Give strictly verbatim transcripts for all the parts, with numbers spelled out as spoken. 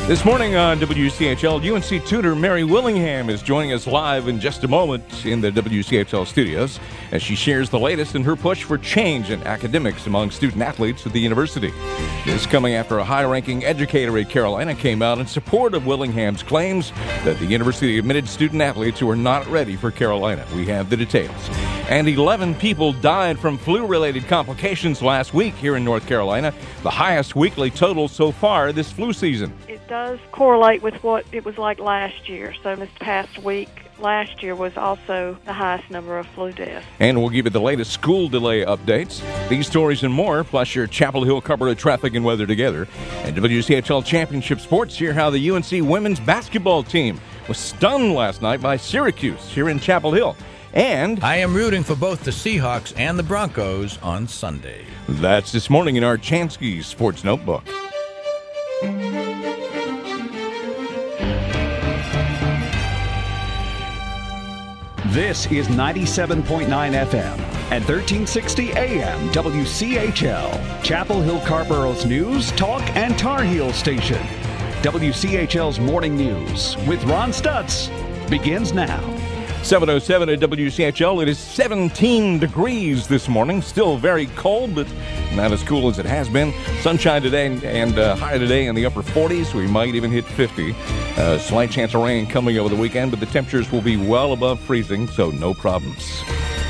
This morning on W C H L, U N C tutor Mary Willingham is joining us live in just a moment in the W C H L studios as she shares the latest in her push for change in academics among student-athletes at the university. This coming after a high-ranking educator at Carolina came out in support of Willingham's claims that the university admitted student-athletes who were not ready for Carolina. We have the details. And eleven people died from flu-related complications last week here in North Carolina, the highest weekly total so far this flu season. It does correlate with what it was like last year. So this past week, last year was also the highest number of flu deaths. And we'll give you the latest school delay updates. These stories and more, plus your Chapel Hill cover of traffic and weather together. And W C H L Championship Sports, hear how the U N C women's basketball team was stunned last night by Syracuse here in Chapel Hill. And I am rooting for both the Seahawks and the Broncos on Sunday. That's this morning in our Chansky Sports Notebook. This is ninety-seven point nine F M and thirteen sixty A M W C H L, Chapel Hill Carborough's news, talk, and Tar Heel station. W C H L's Morning News with Ron Stutz begins now. seven oh seven at W C H L. It is seventeen degrees this morning. Still very cold, but not as cool as it has been. Sunshine today and uh, high today in the upper forties. We might even hit fifty. Uh, slight chance of rain coming over the weekend, but the temperatures will be well above freezing, so no problems.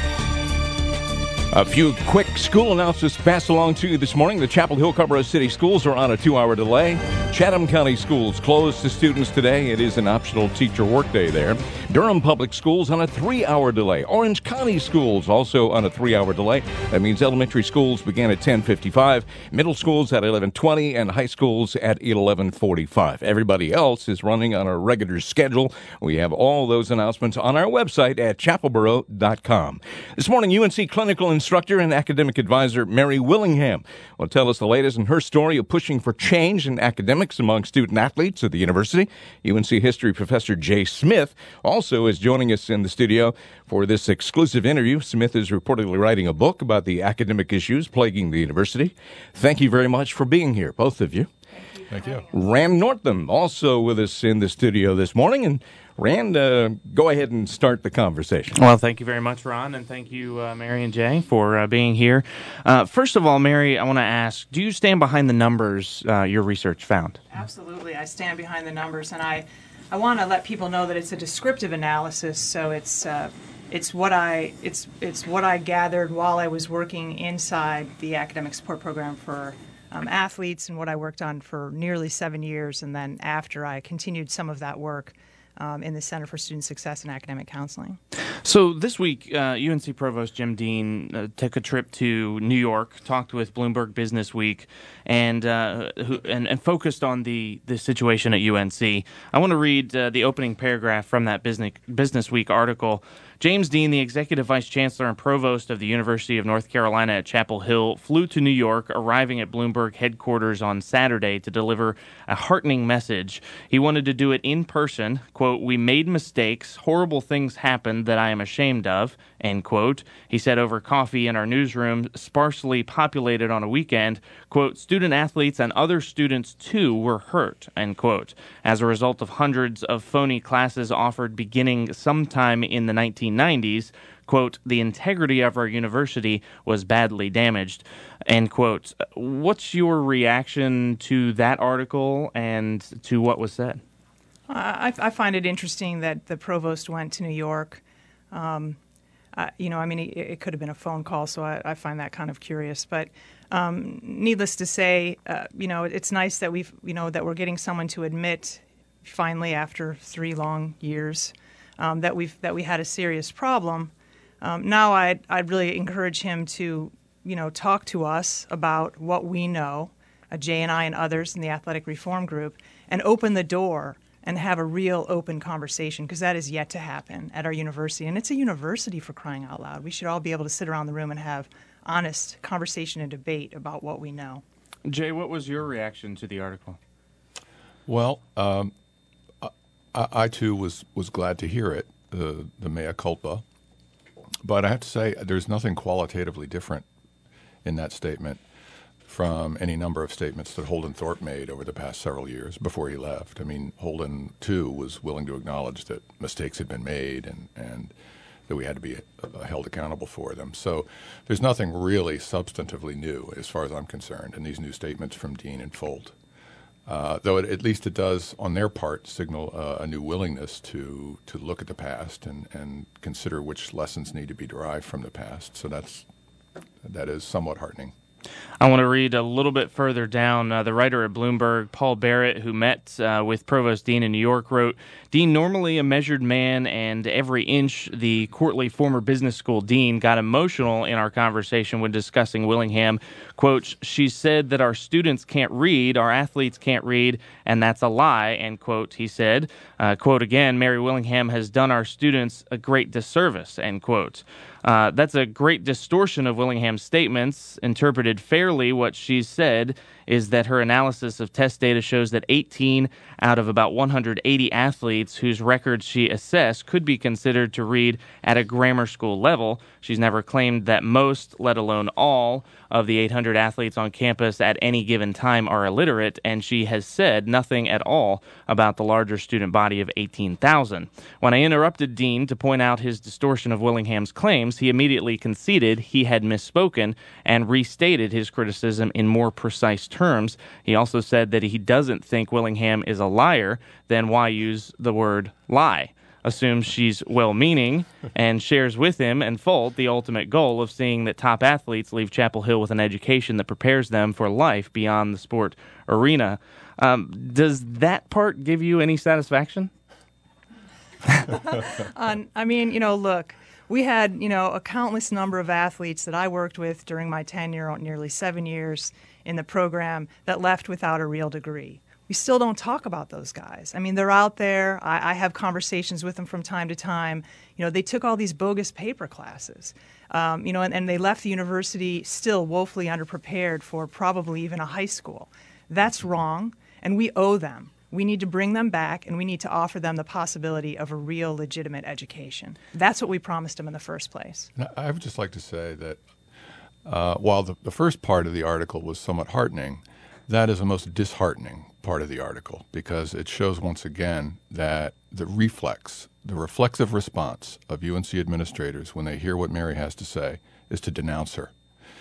A few quick school announcements passed along to you this morning. The Chapel Hill Carrboro City Schools are on a two-hour delay. Chatham County Schools closed to students today. It is an optional teacher workday there. Durham Public Schools on a three-hour delay. Orange County Schools also on a three-hour delay. That means elementary schools began at ten fifty-five, middle schools at eleven twenty, and high schools at eleven forty-five. Everybody else is running on a regular schedule. We have all those announcements on our website at chapel borough dot com. This morning, U N C clinical instructor and academic advisor Mary Willingham will tell us the latest in her story of pushing for change in academics among student-athletes at the university. U N C history professor Jay Smith also is joining us in the studio for this exclusive interview. Smith is reportedly writing a book about the academic issues plaguing the university. Thank you very much for being here, both of you. Thank you. Rand Northam also with us in the studio this morning. And Rand, uh, go ahead and start the conversation. Well, thank you very much, Ron, and thank you, uh, Mary and Jay, for uh, being here. Uh, first of all, Mary, I want to ask, do you stand behind the numbers uh, your research found? Absolutely. I stand behind the numbers, and I, I want to let people know that it's a descriptive analysis, so it's uh, it's what I it's it's what I gathered while I was working inside the academic support program for um, athletes, and what I worked on for nearly seven years, and then after I continued some of that work Um, in the Center for Student Success and Academic Counseling. So this week, uh, U N C Provost Jim Dean uh, took a trip to New York, talked with Bloomberg Business Week, and uh, who, and, and focused on the, the situation at U N C. I want to read uh, the opening paragraph from that Business, Business Week article. James Dean, the Executive Vice Chancellor and Provost of the University of North Carolina at Chapel Hill, flew to New York, arriving at Bloomberg headquarters on Saturday to deliver a heartening message. He wanted to do it in person. Quote, "We made mistakes. Horrible things happened that I am ashamed of," end quote. He said over coffee in our newsroom, sparsely populated on a weekend, quote, "Student athletes and other students too were hurt," end quote. As a result of hundreds of phony classes offered beginning sometime in the nineteen nineties, quote, "The integrity of our university was badly damaged," end quote. What's your reaction to that article and to what was said? I, I find it interesting that the provost went to New York. Um, uh, you know, I mean, it, it could have been a phone call, so I, I find that kind of curious. But um, needless to say, uh, you know, it's nice that we've, you know, that we're getting someone to admit, finally, after three long years, um, that we've that we had a serious problem. Um, now, I'd I'd really encourage him to, you know, talk to us about what we know, uh, Jay and I and others in the athletic reform group, and open the door and have a real open conversation, because that is yet to happen at our university. And it's a university, for crying out loud. We should all be able to sit around the room and have honest conversation and debate about what we know. Jay, what was your reaction to the article? Well, um, I, I too was, was glad to hear it, the, the mea culpa. But I have to say, there's nothing qualitatively different in that statement from any number of statements that Holden Thorpe made over the past several years before he left. I mean, Holden, too, was willing to acknowledge that mistakes had been made and, and that we had to be uh, held accountable for them. So there's nothing really substantively new, as far as I'm concerned, in these new statements from Dean and Folt. Uh, though it, at least it does, on their part, signal uh, a new willingness to, to look at the past and, and consider which lessons need to be derived from the past. So that's that is somewhat heartening. I want to read a little bit further down. Uh, the writer at Bloomberg, Paul Barrett, who met uh, with Provost Dean in New York, wrote, Dean, normally a measured man and every inch, the courtly former business school dean got emotional in our conversation when discussing Willingham. Quote, she said that our students can't read, our athletes can't read, and that's a lie, end quote, he said. Uh, quote again, Mary Willingham has done our students a great disservice, end quote. Uh, that's a great distortion of Willingham's statements. Interpreted fairly, what she said is that her analysis of test data shows that eighteen out of about one hundred eighty athletes whose records she assessed could be considered to read at a grammar school level. She's never claimed that most, let alone all, of the eight hundred athletes on campus at any given time are illiterate, and she has said nothing at all about the larger student body of eighteen thousand. When I interrupted Dean to point out his distortion of Willingham's claims, he immediately conceded he had misspoken and restated his criticism in more precise terms. He also said that he doesn't think Willingham is a liar. Then why use the word lie? Assumes she's well-meaning and shares with him and Folt the ultimate goal of seeing that top athletes leave Chapel Hill with an education that prepares them for life beyond the sport arena. Um, does that part give you any satisfaction? um, I mean, you know, look, we had, you know, a countless number of athletes that I worked with during my tenure, nearly seven years in the program, that left without a real degree. We still don't talk about those guys. I mean, they're out there. I, I have conversations with them from time to time. You know, they took all these bogus paper classes, um, you know, and, and they left the university still woefully underprepared for probably even a high school. That's wrong, and we owe them. We need to bring them back, and we need to offer them the possibility of a real, legitimate education. That's what we promised them in the first place. Now, I would just like to say that uh, while the, the first part of the article was somewhat heartening, that is the most disheartening part of the article, because it shows once again that the reflex, the reflexive response of U N C administrators when they hear what Mary has to say is to denounce her,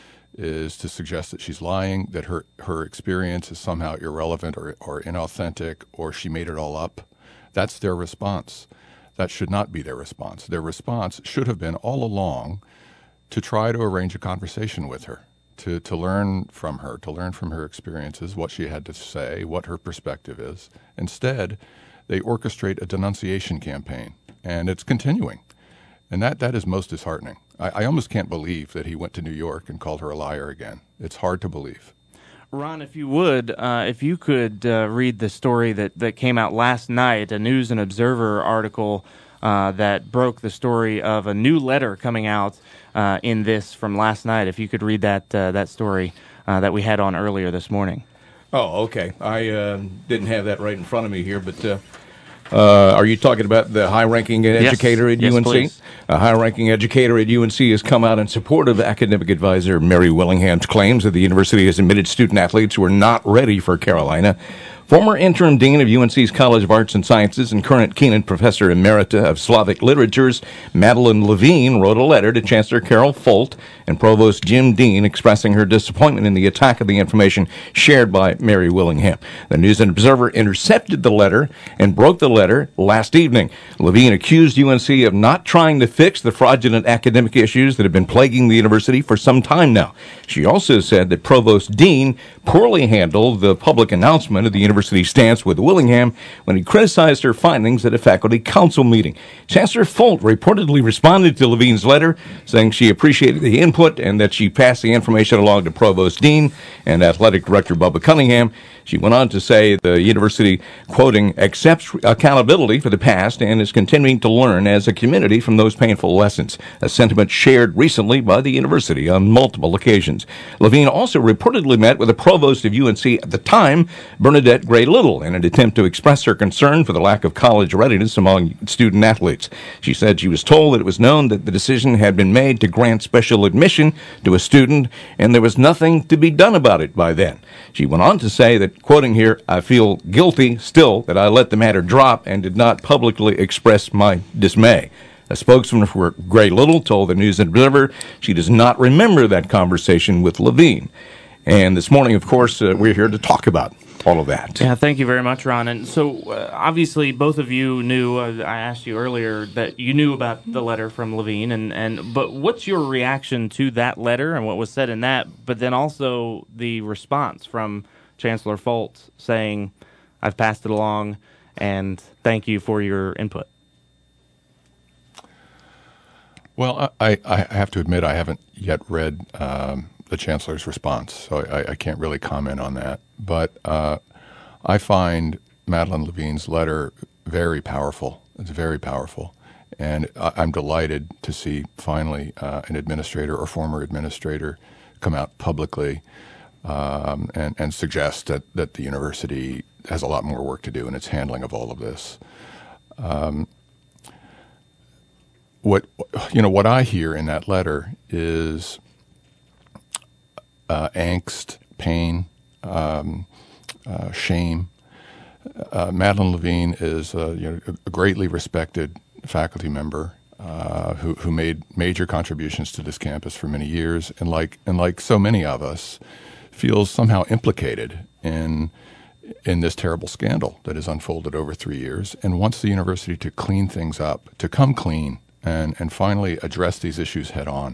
is to suggest that she's lying, that her, her experience is somehow irrelevant or, or inauthentic, or she made it all up. That's their response. That should not be their response. Their response should have been all along to try to arrange a conversation with her, to, to learn from her, to learn from her experiences, what she had to say, what her perspective is. Instead, they orchestrate a denunciation campaign, and it's continuing. And that, that is most disheartening. I, I almost can't believe that he went to New York and called her a liar again. It's hard to believe. Ron, if you would, uh, if you could uh, read the story that, that came out last night, a News and Observer article uh, that broke the story of a new letter coming out uh, in this from last night. If you could read that uh, that story uh, that we had on earlier this morning. Oh, okay. I uh, didn't have that right in front of me here, but uh, uh, are you talking about the high-ranking educator yes. at yes, U N C? Please. A high-ranking educator at U N C has come out in support of academic advisor Mary Willingham's claims that the university has admitted student-athletes who are not ready for Carolina. Former interim dean of U N C's College of Arts and Sciences and current Keenan professor emerita of Slavic literatures, Madeline Levine, wrote a letter to Chancellor Carol Folt and Provost Jim Dean expressing her disappointment in the attack of the information shared by Mary Willingham. The News and Observer intercepted the letter and broke the letter last evening. Levine accused U N C of not trying to fix the fraudulent academic issues that have been plaguing the university for some time now. She also said that Provost Dean poorly handled the public announcement of the university's stance with Willingham when he criticized her findings at a faculty council meeting. Chancellor Folt reportedly responded to Levine's letter, saying she appreciated the input and that she passed the information along to Provost Dean and Athletic Director Bubba Cunningham. She went on to say the university, quoting, accepts accountability for the past and is continuing to learn as a community from those painful lessons, a sentiment shared recently by the university on multiple occasions. Levine also reportedly met with the provost of U N C at the time, Bernadette Gray Little in an attempt to express her concern for the lack of college readiness among student athletes. She said she was told that it was known that the decision had been made to grant special admission to a student, and there was nothing to be done about it by then. She went on to say that, quoting here, "I feel guilty still that I let the matter drop and did not publicly express my dismay." A spokesman for Gray Little told the News Observer she does not remember that conversation with Levine. And this morning, of course, uh, we're here to talk about all of that. Yeah, thank you very much, Ron. And so, uh, obviously, both of you knew, uh, I asked you earlier, that you knew about the letter from Levine, and, and but what's your reaction to that letter and what was said in that, but then also the response from Chancellor Folt saying, "I've passed it along, and thank you for your input"? Well, I, I have to admit I haven't yet read um, the Chancellor's response, so I, I can't really comment on that. But uh, I find Madeleine Levine's letter very powerful. It's very powerful. And I, I'm delighted to see finally uh, an administrator or former administrator come out publicly um, and, and suggest that, that the university has a lot more work to do in its handling of all of this. Um, What you know, what I hear in that letter is uh, angst, pain, um, uh, shame. Uh, Madeleine Levine is uh, you know, a greatly respected faculty member uh, who who made major contributions to this campus for many years, and like and like so many of us, feels somehow implicated in in this terrible scandal that has unfolded over three years, and wants the university to clean things up, to come clean. And, and finally address these issues head on.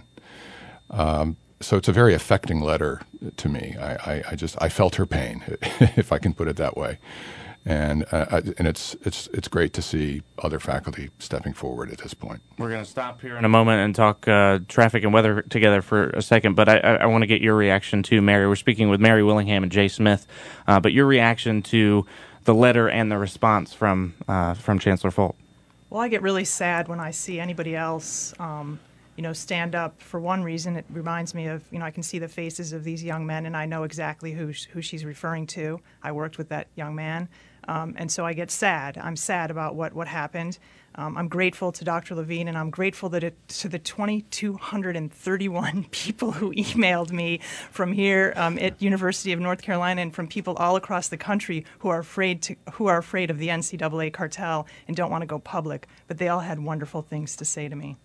Um, so it's a very affecting letter to me. I, I, I just I felt her pain, if I can put it that way, and uh, I, and it's it's it's great to see other faculty stepping forward at this point. We're going to stop here in a moment and talk uh, traffic and weather together for a second, but I, I, I want to get your reaction too, Mary. We're speaking with Mary Willingham and Jay Smith, uh, but your reaction to the letter and the response from uh, from Chancellor Folt. Well, I get really sad when I see anybody else, um, you know, stand up. For one reason, it reminds me of, you know, I can see the faces of these young men, and I know exactly who sh- who she's referring to. I worked with that young man, um, and so I get sad. I'm sad about what what happened. Um, I'm grateful to Doctor Levine, and I'm grateful that it, to the two thousand two hundred thirty-one people who emailed me from here um, at University of North Carolina, and from people all across the country who are afraid to who are afraid of the N C double A cartel and don't want to go public. But they all had wonderful things to say to me.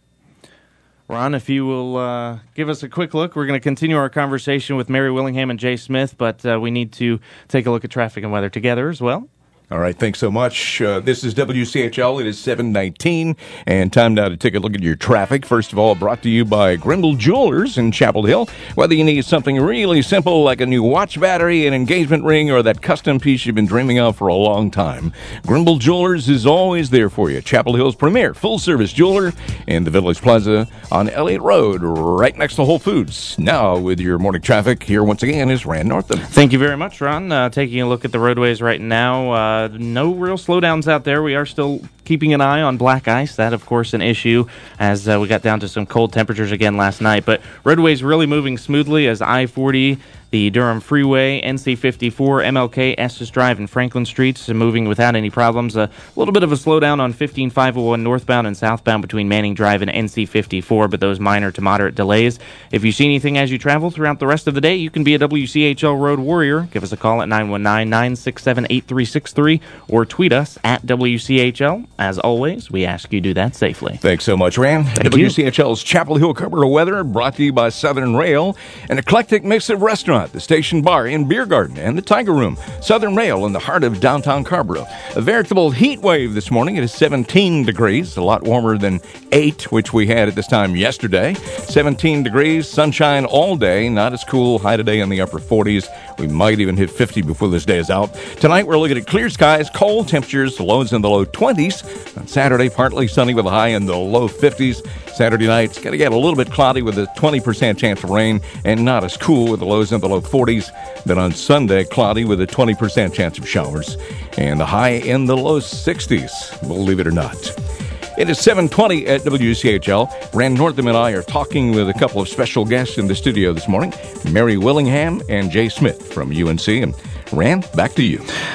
Ron, if you will uh, give us a quick look, we're going to continue our conversation with Mary Willingham and Jay Smith, but uh, we need to take a look at traffic and weather together as well. All right, thanks so much. Uh, this is W C H L. It is seven nineteen, and time now to take a look at your traffic. First of all, brought to you by Grimble Jewelers in Chapel Hill. Whether you need something really simple like a new watch battery, an engagement ring, or that custom piece you've been dreaming of for a long time, Grimble Jewelers is always there for you. Chapel Hill's premier full-service jeweler in the Village Plaza on Elliott Road, right next to Whole Foods. Now, with your morning traffic, here once again is Rand Northam. Thank you very much, Ron. Uh, taking a look at the roadways right now. Uh, no real slowdowns out there. We are still keeping an eye on black ice. That, of course, an issue as uh, we got down to some cold temperatures again last night. But roadways really moving smoothly as I forty, the Durham Freeway, N C fifty-four, M L K, Estes Drive, and Franklin Streets are moving without any problems. A little bit of a slowdown on fifteen five oh one northbound and southbound between Manning Drive and N C fifty-four, but those minor to moderate delays. If you see anything as you travel throughout the rest of the day, you can be a W C H L Road Warrior. Give us a call at nine one nine, nine six seven, eight three six three or tweet us at W C H L. As always, we ask you do that safely. Thanks so much, Rand. Thank W C H L's Chapel Hill Cover Weather brought to you by Southern Rail, an eclectic mix of restaurant, the Station Bar and Beer Garden, and the Tiger Room. Southern Rail in the heart of downtown Carrboro. A veritable heat wave this morning. It is seventeen degrees, a lot warmer than eight, which we had at this time yesterday. seventeen degrees, sunshine all day, not as cool. High today in the upper forties. We might even hit fifty before this day is out. Tonight we're looking at clear skies, cold temperatures, lows in the low twenties. On Saturday, partly sunny with a high in the low fifties. Saturday night, it's going to get a little bit cloudy with a twenty percent chance of rain, and not as cool with the lows in the low forties. Then on Sunday, cloudy with a twenty percent chance of showers, and the high in the low sixties, believe it or not. It is seven twenty at W C H L. Rand Northam and I are talking with a couple of special guests in the studio this morning, Mary Willingham and Jay Smith from U N C. And Rand, back to you.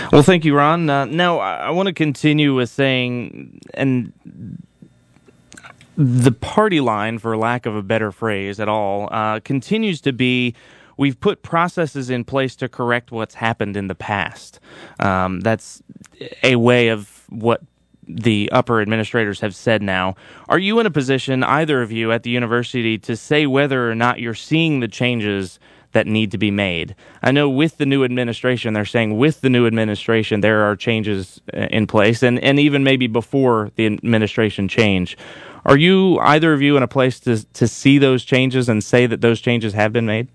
Well, thank you, Ron. Uh, now, I, I want to continue with saying, and the party line, for lack of a better phrase at all, uh, continues to be, we've put processes in place to correct what's happened in the past. Um, that's a way of what the upper administrators have said now. Are you in a position, either of you at the university, to say whether or not you're seeing the changes that need to be made? I know with the new administration, they're saying with the new administration, there are changes in place, and, and even maybe before the administration change. Are you, either of you, in a place to, to see those changes and say that those changes have been made?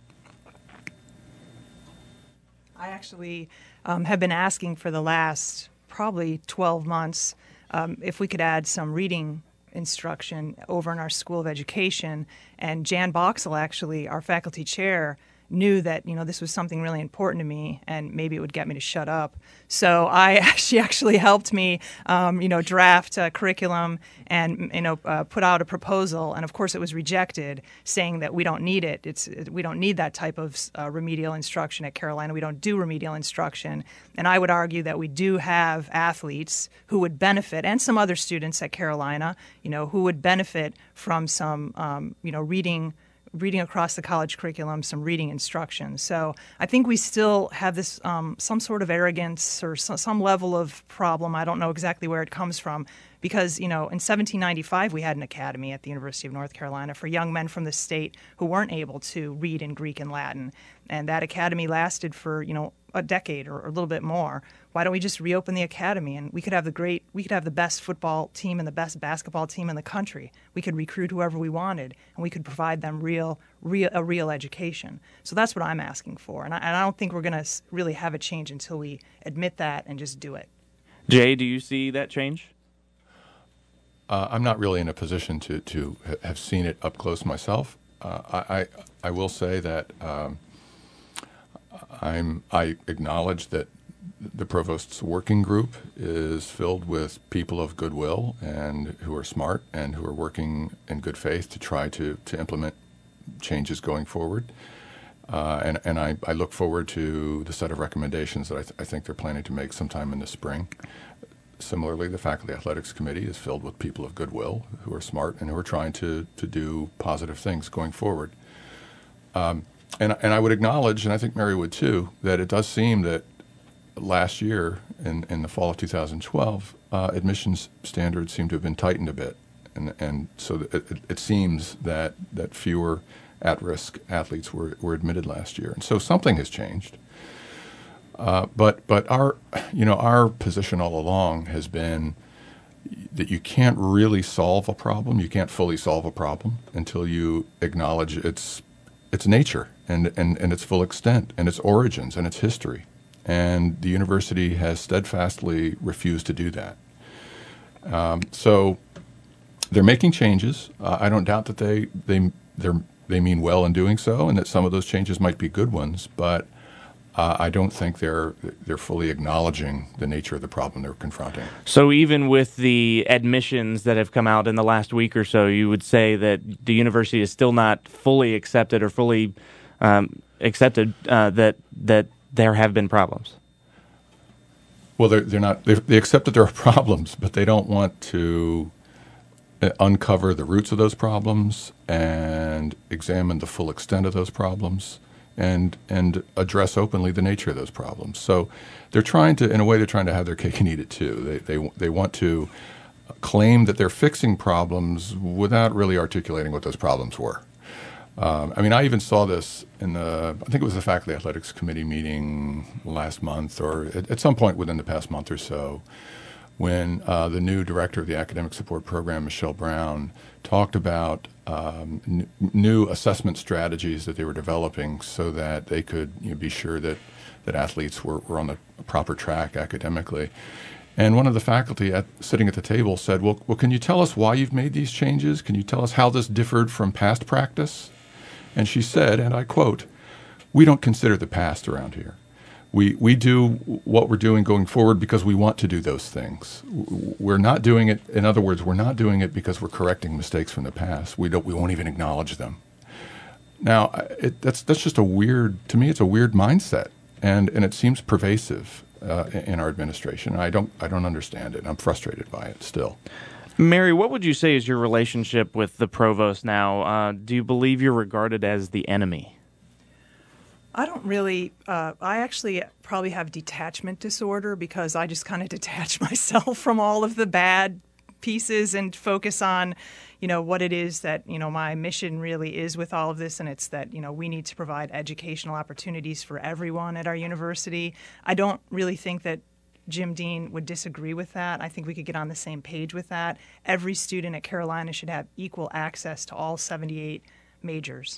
I actually um, have been asking for the last probably twelve months um, if we could add some reading instruction over in our School of Education. And Jan Boxell, actually, our faculty chair, knew that, you know, this was something really important to me and maybe it would get me to shut up. So I she actually helped me, um, you know, draft a curriculum and, you know, uh, put out a proposal. And of course it was rejected, saying that we don't need it. It's we don't need that type of uh, remedial instruction at Carolina. We don't do remedial instruction. And I would argue that we do have athletes who would benefit, and some other students at Carolina, you know, who would benefit from some, um, you know, reading reading across the college curriculum, some reading instruction. So I think we still have this um, some sort of arrogance or so, some level of problem. I don't know exactly where it comes from, because, you know, in seventeen ninety-five we had an academy at the University of North Carolina for young men from the state who weren't able to read in Greek and Latin. And that academy lasted for, you know, a decade or, or a little bit more. Why don't we just reopen the academy, and we could have the great, we could have the best football team and the best basketball team in the country. We could recruit whoever we wanted, and we could provide them real, real a real education. So that's what I'm asking for, and I, and I don't think we're going to really have a change until we admit that and just do it. Jay, do you see that change? Uh, I'm not really in a position to to ha- have seen it up close myself. Uh, I, I I will say that um, I'm I acknowledge that the provost's working group is filled with people of goodwill and who are smart and who are working in good faith to try to, to implement changes going forward. Uh, and and I, I look forward to the set of recommendations that I, th- I think they're planning to make sometime in the spring. Similarly, the Faculty Athletics Committee is filled with people of goodwill who are smart and who are trying to, to do positive things going forward. Um, and, and I would acknowledge, and I think Mary would too, that it does seem that last year, in, in the fall of two thousand twelve, uh, admissions standards seem to have been tightened a bit. And, and so it, it, it seems that, that fewer at-risk athletes were, were admitted last year. And so something has changed. Uh, but but our you know our position all along has been that you can't really solve a problem, you can't fully solve a problem until you acknowledge its its nature and, and, and its full extent and its origins and its history. And the university has steadfastly refused to do that. Um, so they're making changes. Uh, I don't doubt that they they they they mean well in doing so, and that some of those changes might be good ones. But uh, I don't think they're they're fully acknowledging the nature of the problem they're confronting. So even with the admissions that have come out in the last week or so, you would say that the university is still not fully accepted or fully um, accepted uh, that that. there have been problems. Well, they're, they're not. They're, they accept that there are problems, but they don't want to uncover the roots of those problems and examine the full extent of those problems and and address openly the nature of those problems. So they're trying to, in a way, they're trying to have their cake and eat it too. They they they want to claim that they're fixing problems without really articulating what those problems were. Um, I mean, I even saw this in the, I think it was the Faculty Athletics Committee meeting last month or at, at some point within the past month or so when uh, the new director of the Academic Support Program, Michelle Brown, talked about um, n- new assessment strategies that they were developing so that they could you know, be sure that, that athletes were, were on the proper track academically. And one of the faculty at, sitting at the table said, well, well, can you tell us why you've made these changes? Can you tell us how this differed from past practice? And she said, and I quote, "We don't consider the past around here. We we do what we're doing going forward because we want to do those things. We're not doing it, in other words, we're not doing it because we're correcting mistakes from the past. We don't we won't even acknowledge them." Now, it, that's that's just a weird, to me, it's a weird mindset, and, and it seems pervasive. uh, in our administration. I don't I don't understand it. I'm frustrated by it still. Mary, what would you say is your relationship with the provost now? Uh, do you believe you're regarded as the enemy? I don't really, uh, I actually probably have detachment disorder because I just kind of detach myself from all of the bad pieces and focus on, you know, what it is that, you know, my mission really is with all of this. And it's that, you know, we need to provide educational opportunities for everyone at our university. I don't really think that Jim Dean would disagree with that. I think we could get on the same page with that. Every student at Carolina should have equal access to all seventy-eight majors.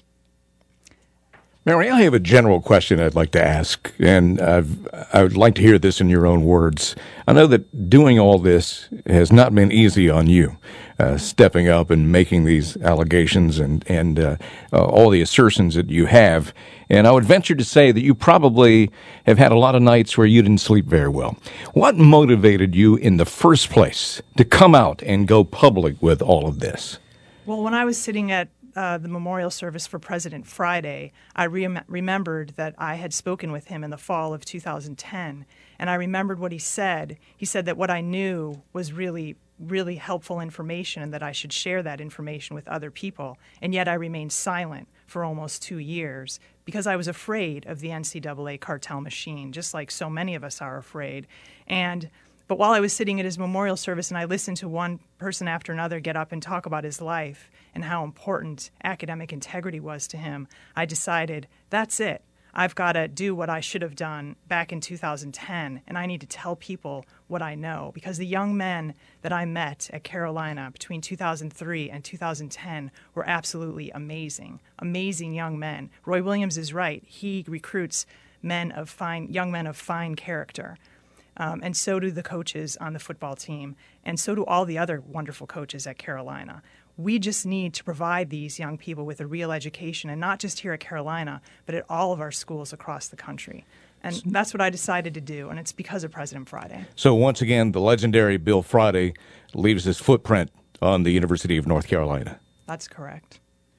Mary, I have a general question I'd like to ask, and I've, I would like to hear this in your own words. I know that doing all this has not been easy on you, uh, stepping up and making these allegations and, and uh, uh, all the assertions that you have. And I would venture to say that you probably have had a lot of nights where you didn't sleep very well. What motivated you in the first place to come out and go public with all of this? Well, when I was sitting at Uh, the memorial service for President Friday, I re- remembered that I had spoken with him in the fall of two thousand ten, and I remembered what he said. He said that what I knew was really, really helpful information and that I should share that information with other people, and yet I remained silent for almost two years because I was afraid of the N C double A cartel machine, just like so many of us are afraid. And But while I was sitting at his memorial service and I listened to one person after another get up and talk about his life and how important academic integrity was to him, I decided, that's it. I've got to do what I should have done back in two thousand ten, and I need to tell people what I know. Because the young men that I met at Carolina between two thousand three and two thousand ten were absolutely amazing, amazing young men. Roy Williams is right. He recruits men of fine, young men of fine character. Um, and so do the coaches on the football team, and so do all the other wonderful coaches at Carolina. We just need to provide these young people with a real education, and not just here at Carolina, but at all of our schools across the country. And that's what I decided to do, and it's because of President Friday. So once again, the legendary Bill Friday leaves his footprint on the University of North Carolina. That's correct.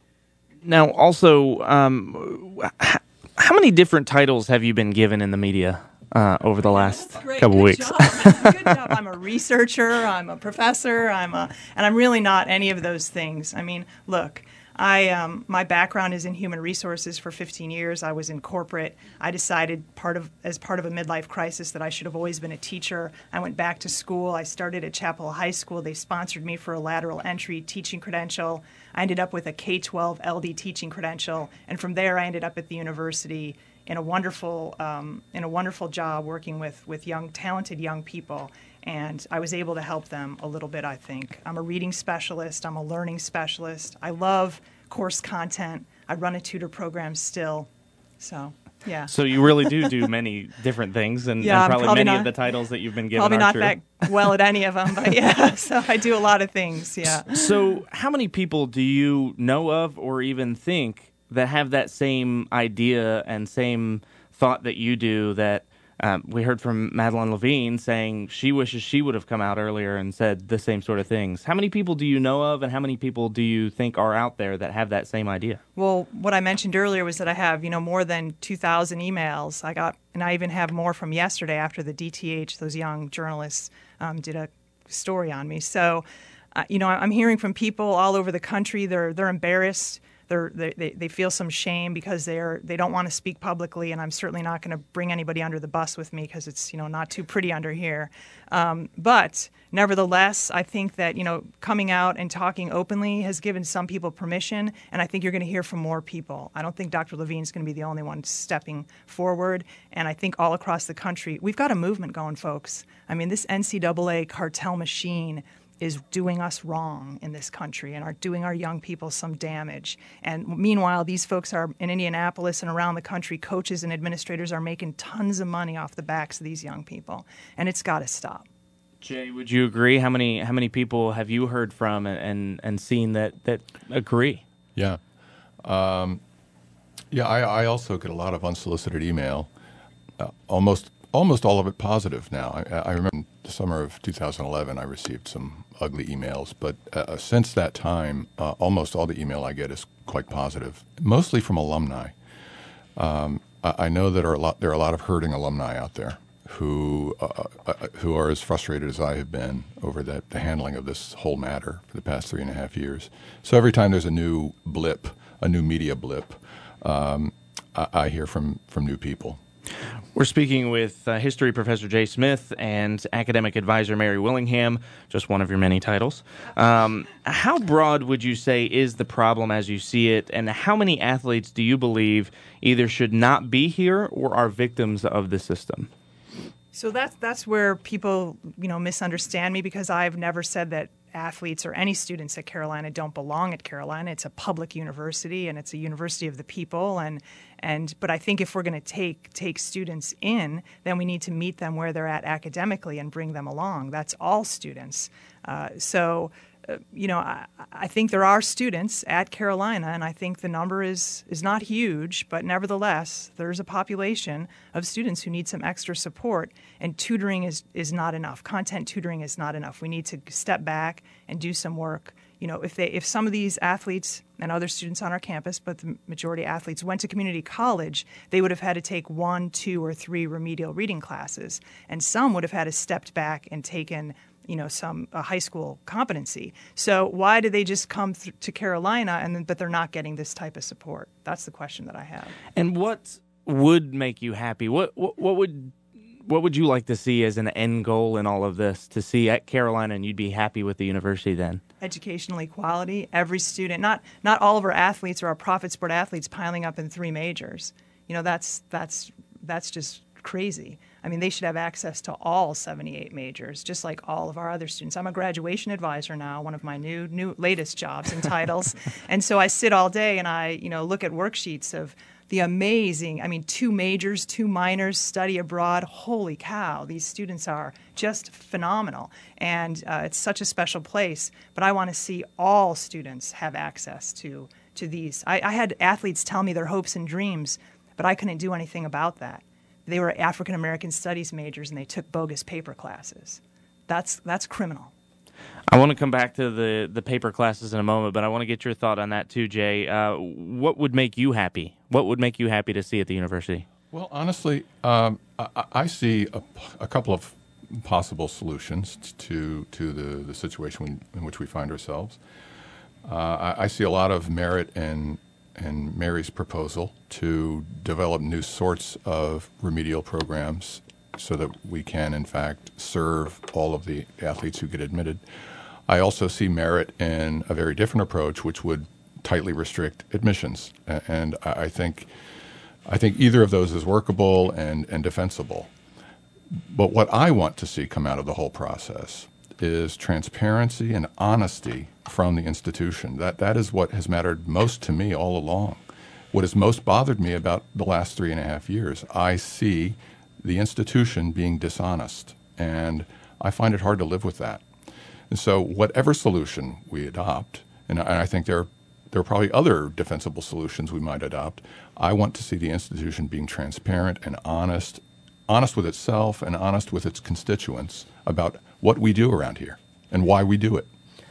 Now, also, um, how many different titles have you been given in the media Uh, over the last Great, couple good weeks? Job. Good job. I'm a researcher. I'm a professor. I'm a, and I'm really not any of those things. I mean, look, I um, my background is in human resources for fifteen years. I was in corporate. I decided part of as part of a midlife crisis that I should have always been a teacher. I went back to school. I started at Chapel High School. They sponsored me for a lateral entry teaching credential. I ended up with a K twelve L D teaching credential, and from there I ended up at the university in a wonderful um, in a wonderful job working with, with young, talented young people. And I was able to help them a little bit, I think. I'm a reading specialist. I'm a learning specialist. I love course content. I run a tutor program still. So, yeah. So you really do do many different things, and, yeah, and probably, probably many not, of the titles that you've been given probably are not true. that well at any of them, but yeah. So I do a lot of things, yeah. So how many people do you know of or even think that have that same idea and same thought that you do? That um, we heard from Madeline Levine saying she wishes she would have come out earlier and said the same sort of things. How many people do you know of, and how many people do you think are out there that have that same idea? Well, what I mentioned earlier was that I have, you know, more than two thousand emails. I got, and I even have more from yesterday after the D T H, those young journalists, um, did a story on me. So, uh, you know, I'm hearing from people all over the country. They're they're embarrassed. They're, they they feel some shame because they're they don't want to speak publicly, and I'm certainly not going to bring anybody under the bus with me because it's, you know, not too pretty under here. Um, but nevertheless, I think that, you know, coming out and talking openly has given some people permission, and I think you're going to hear from more people. I don't think Doctor Levine's going to be the only one stepping forward, and I think all across the country we've got a movement going, folks. I mean, this N C double A cartel machine is doing us wrong in this country and are doing our young people some damage. And meanwhile, these folks are in Indianapolis and around the country, coaches and administrators are making tons of money off the backs of these young people, and it's got to stop. Jay, would you agree? How many how many people have you heard from and and, and seen that, that agree? Yeah. Um, yeah, I, I also get a lot of unsolicited email, uh, almost almost all of it positive now. I, I remember the summer of two thousand eleven, I received some ugly emails, but uh, since that time, uh, almost all the email I get is quite positive, mostly from alumni. Um, I, I know that are a lot, there are a lot of hurting alumni out there, who uh, uh, who are as frustrated as I have been over that, the handling of this whole matter for the past three and a half years. So every time there's a new blip, a new media blip, um, I, I hear from, from new people. We're speaking with uh, history professor Jay Smith and academic advisor Mary Willingham, just one of your many titles. Um, how broad would you say is the problem as you see it, and how many athletes do you believe either should not be here or are victims of the system? So that's that's where people, you know, misunderstand me, because I've never said that athletes or any students at Carolina don't belong at Carolina. It's a public university, and it's a university of the people. And and but I think if we're going to take take students in, then we need to meet them where they're at academically and bring them along. That's all students. Uh, so. Uh, you know, I, I think there are students at Carolina, and I think the number is is not huge, but nevertheless, there's a population of students who need some extra support, and tutoring is, is not enough. Content tutoring is not enough. We need to step back and do some work. You know, if they if some of these athletes and other students on our campus, but the majority athletes, went to community college, they would have had to take one, two, or three remedial reading classes, and some would have had to stepped back and taken you know, some a high school competency. So why do they just come th- to Carolina and then, but they're not getting this type of support? That's the question that I have. And what would make you happy? What what, what would what would you like to see as an end goal in all of this? To see at Carolina, and you'd be happy with the university then? Educational equality. Every student, not not all of our athletes or our profit sport athletes piling up in three majors. You know, that's that's that's just crazy. I mean, they should have access to all seventy-eight majors, just like all of our other students. I'm a graduation advisor now, one of my new new latest jobs and titles. And so I sit all day and I, you know, look at worksheets of the amazing, I mean, two majors, two minors, study abroad. Holy cow, these students are just phenomenal. And uh, it's such a special place. But I want to see all students have access to, to these. I, I had athletes tell me their hopes and dreams, but I couldn't do anything about that. They were African American studies majors and they took bogus paper classes. That's that's criminal. I want to come back to the, the paper classes in a moment, but I want to get your thought on that too, Jay. Uh, what would make you happy? What would make you happy to see at the university? Well, honestly, um, I, I see a, a couple of possible solutions to to the, the situation in which we find ourselves. Uh, I, I see a lot of merit in and Mary's proposal to develop new sorts of remedial programs so that we can, in fact, serve all of the athletes who get admitted. I also see merit in a very different approach, which would tightly restrict admissions. And I think I think either of those is workable and, and defensible. But what I want to see come out of the whole process is transparency and honesty from the institution. That that is what has mattered most to me all along. What has most bothered me about the last three and a half years, I see the institution being dishonest, and I find it hard to live with that. And so whatever solution we adopt, and I, I think there, there are probably other defensible solutions we might adopt, I want to see the institution being transparent and honest, honest with itself and honest with its constituents about what we do around here and why we do it.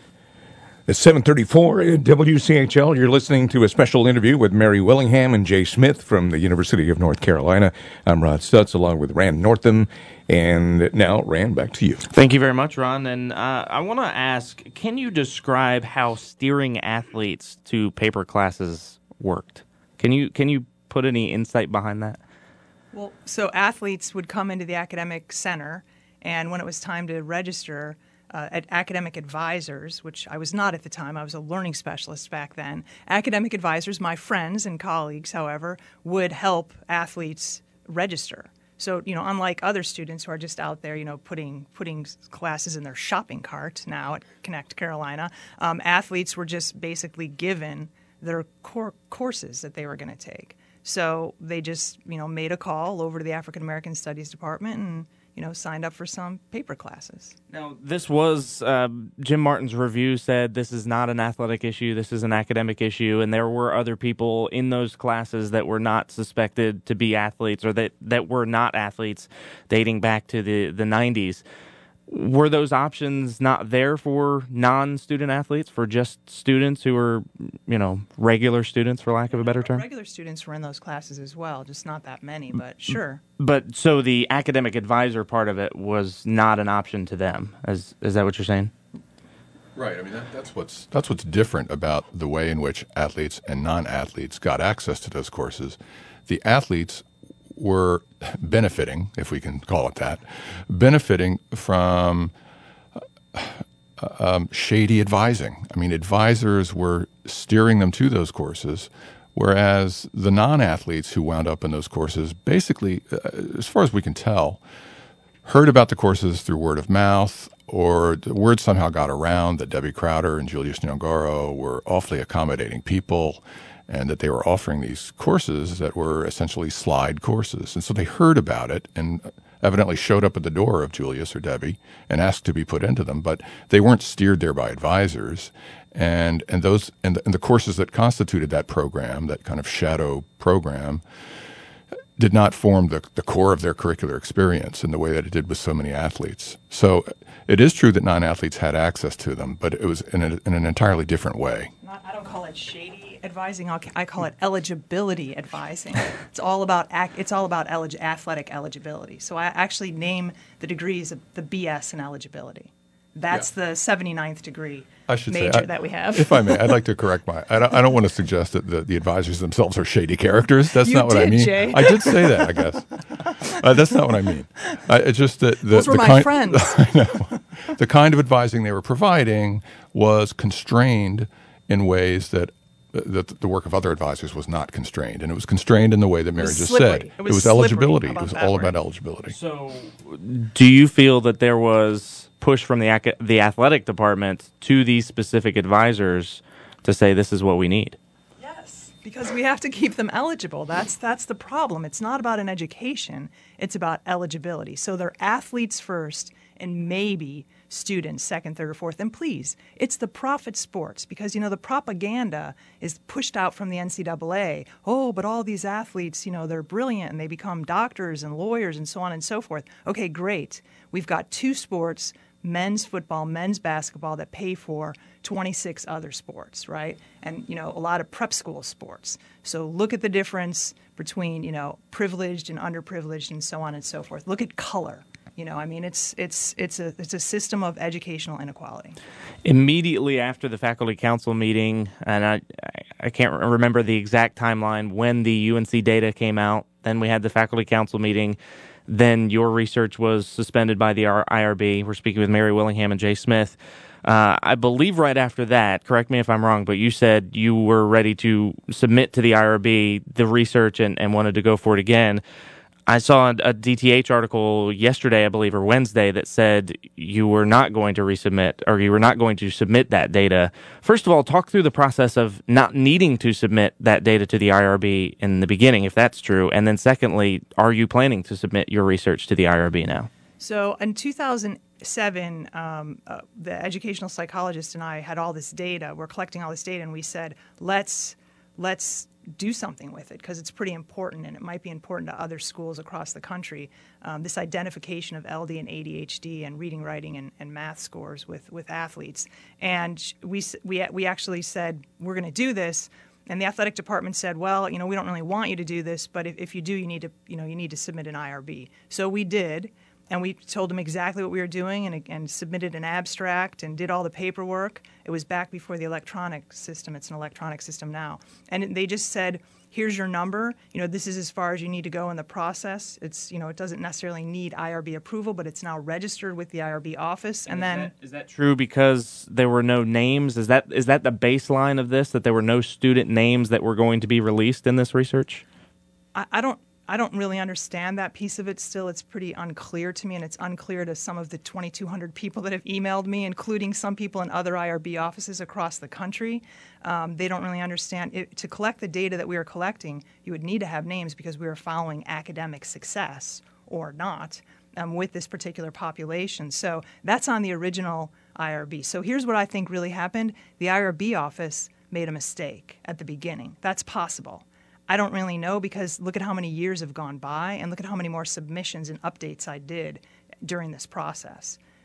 It's seven thirty-four at W C H L. You're listening to a special interview with Mary Willingham and Jay Smith from the University of North Carolina. I'm Rod Stutz along with Rand Northam. And now, Rand, back to you. Thank you very much, Ron. And uh, I want to ask, can you describe how steering athletes to paper classes worked? Can you can you put any insight behind that? Well, so athletes would come into the academic center, and when it was time to register, Uh, at academic advisors, which I was not at the time, I was a learning specialist back then. Academic advisors, my friends and colleagues, however, would help athletes register. So, you know, unlike other students who are just out there, you know, putting putting classes in their shopping cart now at Connect Carolina, um, athletes were just basically given their core courses that they were going to take. So they just, you know, made a call over to the African American Studies Department and, you know, signed up for some paper classes. Now, this was, uh, Jim Martin's review said this is not an athletic issue, this is an academic issue, and there were other people in those classes that were not suspected to be athletes or that, that were not athletes dating back to the, the nineties. were those options not there for non-student athletes, for just students who were, you know, regular students, for lack of a better term? Regular students were in those classes as well, just not that many, but sure. But so the academic advisor part of it was not an option to them. Is is that what you're saying? Right. I mean, that, that's what's that's what's different about the way in which athletes and non-athletes got access to those courses. The athletes were benefiting, if we can call it that, benefiting from uh, um, shady advising. I mean, advisors were steering them to those courses, whereas the non-athletes who wound up in those courses basically, uh, as far as we can tell, heard about the courses through word of mouth, or the word somehow got around that Debbie Crowder and Julius Nyongoro were awfully accommodating people, and that they were offering these courses that were essentially slide courses. And so they heard about it and evidently showed up at the door of Julius or Debbie and asked to be put into them, but they weren't steered there by advisors. And and those and the, and the courses that constituted that program, that kind of shadow program, did not form the, the core of their curricular experience in the way that it did with so many athletes. So it is true that non-athletes had access to them, but it was in, a, in an entirely different way. Not, I don't call it shady advising. I'll, I call it eligibility advising. It's all about ac- it's all about elig- athletic eligibility. So I actually name the degrees of the B S in eligibility. That's yeah. the seventy-ninth degree I should major say, I, that we have. If I may, I'd like to correct my. I don't, I don't want to suggest that the, the advisors themselves are shady characters. That's you not what did, I mean. Jay. I did say that, I guess. Uh, that's not what I mean. I, it's just that the, those were the my kind, friends. I know. The kind of advising they were providing was constrained in ways that. That the work of other advisors was not constrained, and it was constrained in the way that Mary just slippery. said. It was, it was slippery. eligibility. It was that all word? about eligibility. So, do you feel that there was push from the ac- the athletic department to these specific advisors to say this is what we need? Yes, because we have to keep them eligible. That's that's the problem. It's not about an education. It's about eligibility. So they're athletes first, and maybe students second, third, or fourth. And please, it's the profit sports, because, you know, the propaganda is pushed out from the N C double A. Oh, but all these athletes, you know, they're brilliant and they become doctors and lawyers and so on and so forth. Okay, great. We've got two sports, men's football, men's basketball, that pay for twenty-six other sports, right? And, you know, a lot of prep school sports. So look at the difference between, you know, privileged and underprivileged and so on and so forth. Look at color. You know, I mean, it's it's it's a it's a system of educational inequality. Immediately after the faculty council meeting, and I I can't remember the exact timeline when the U N C data came out. Then we had the faculty council meeting. Then your research was suspended by the I R B. We're speaking with Mary Willingham and Jay Smith. Uh, I believe right after that, correct me if I'm wrong, but you said you were ready to submit to the I R B the research and, and wanted to go for it again. I saw a D T H article yesterday, I believe, or Wednesday, that said you were not going to resubmit, or you were not going to submit that data. First of all, talk through the process of not needing to submit that data to the I R B in the beginning, if that's true. And then secondly, are you planning to submit your research to the I R B now? So in two thousand seven, um, uh, the educational psychologist and I had all this data. We're collecting all this data, and we said, let's let's do something with it, because it's pretty important, and it might be important to other schools across the country. Um, this identification of L D and A D H D and reading, writing, and, and math scores with, with athletes. And we we we actually said, we're going to do this. And the athletic department said, well, you know, we don't really want you to do this, but if, if you do, you need to, you know, you need to submit an I R B. So we did. And we told them exactly what we were doing, and, and submitted an abstract and did all the paperwork. It was back before the electronic system. It's an electronic system now. And they just said, here's your number. You know, this is as far as you need to go in the process. It's, you know, it doesn't necessarily need I R B approval, but it's now registered with the I R B office. And, and then is that, is that true because there were no names? Is that is that the baseline of this, that there were no student names that were going to be released in this research? I, I don't. I don't really understand that piece of it still. It's pretty unclear to me, and it's unclear to some of the twenty-two hundred people that have emailed me, including some people in other I R B offices across the country. Um, they don't really understand. It, to collect the data that we are collecting, you would need to have names, because we are following academic success or not um, with this particular population. So that's on the original I R B. So here's what I think really happened. The I R B office made a mistake at the beginning. That's possible. I don't really know, because look at how many years have gone by, and look at how many more submissions and updates I did during this process.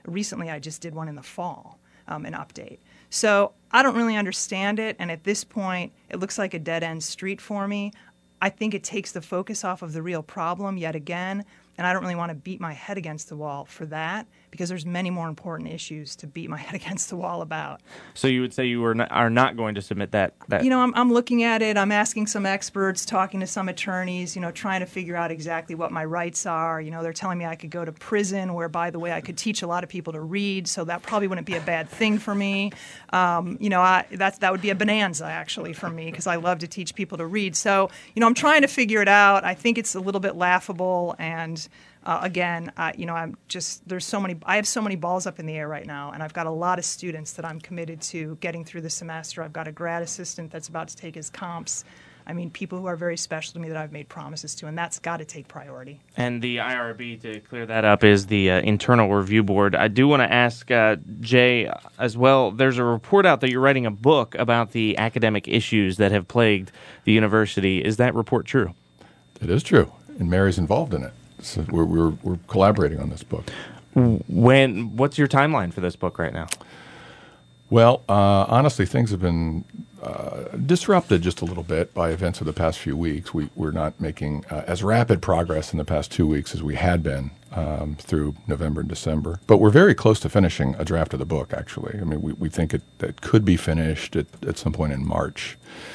recently I just did one in the fall, um, an update. So I don't really understand it, and at this point, it looks like a dead-end street for me. I think it takes the focus off of the real problem yet again, and I don't really want to beat my head against the wall for that, because there's many more important issues to beat my head against the wall about. So you would say you were not, are not going to submit that, that? You know, I'm, I'm looking at it. I'm asking some experts, talking to some attorneys, you know, trying to figure out exactly what my rights are. You know, they're telling me I could go to prison, where, by the way, I could teach a lot of people to read, so that probably wouldn't be a bad thing for me. Um, you know, I, that's, that would be a bonanza, actually, for me, because I love to teach people to read. So, you know, I'm trying to figure it out. I think it's a little bit laughable, and Uh, again, uh, you know, I'm just, there's so many, I have so many balls up in the air right now, and I've got a lot of students that I'm committed to getting through the semester. I've got a grad assistant that's about to take his comps. I mean, people who are very special to me that I've made promises to, and that's got to take priority. And the I R B, to clear that up, is the uh, Internal Review Board. I do want to ask uh, Jay as well. There's a report out that you're writing a book about the academic issues that have plagued the university. Is that report true? It is true, and Mary's involved in it. So we're, we're we're collaborating on this book. When? What's your timeline for this book right now? Well, uh, honestly, things have been uh, disrupted just a little bit by events of the past few weeks. We, we're not making uh, as rapid progress in the past two weeks as we had been um, through November and December. But we're very close to finishing a draft of the book, actually. I mean, we, we think it, it could be finished at, at some point in March.